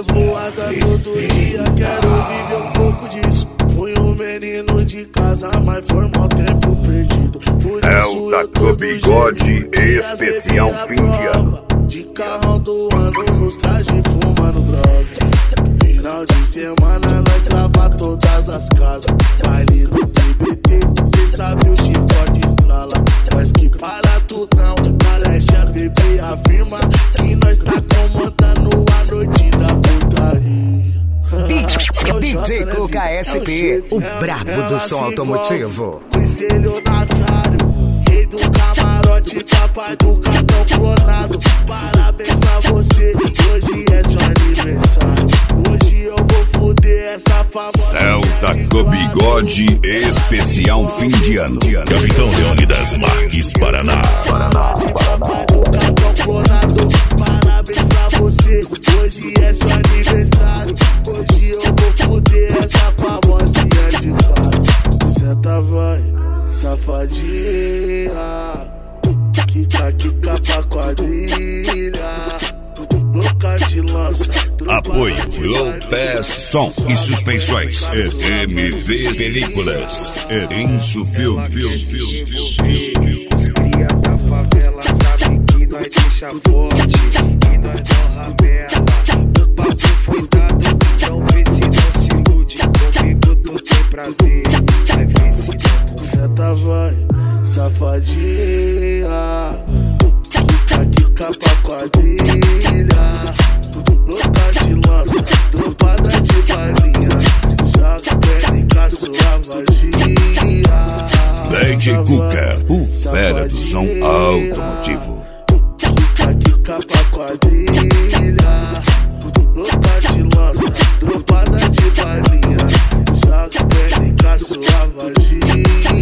revoada todo dia, quero viver um pouco disso. Fui um menino de casa, mas foi mal tempo perdido. Por isso da eu todo Bigode especial fim de ano. de carrão do ano nos trajes fumando droga. Final de semana nós trava todas as casas. Baile no TBT, cê sabe o chicote estrala. Mas que para tudo não, parece as bebê afirma que nós tá comandando a noite da putaria. DJ Cuca SP, o brabo do som automotivo. O estelionatário, rei do camarote, papai do cartão clonado. Parabéns pra você, hoje é seu aniversário. Hoje eu vou foder essa famosa. Celta com Bigode especial fim de ano. Capitão Leônidas Marques, Paraná. Papai do cartão clonado, parabéns pra você, hoje é seu aniversário. Hoje eu vou foder essa famosinha de cara. Senta vai, safadinha, quica pra quadrilha, louca de lança. Apoio Low Pass Som e Suspensões. MV Películas. Enso Filmes. Os cria da favela sabe que nós deixa forte e nós não rabela. O papo foi dado, então vê se não se ilude. Comigo tu tem prazer, vai ver se não. Senta vai, safadinha, quica pra quadrilha, louca de lança, dropada de balinha, joga perna em sua vagia. DJ Cuca, o fera do som automotivo. Quica pra quadrilha, louca de lança, dropada de balinha, joga perna em sua vagia.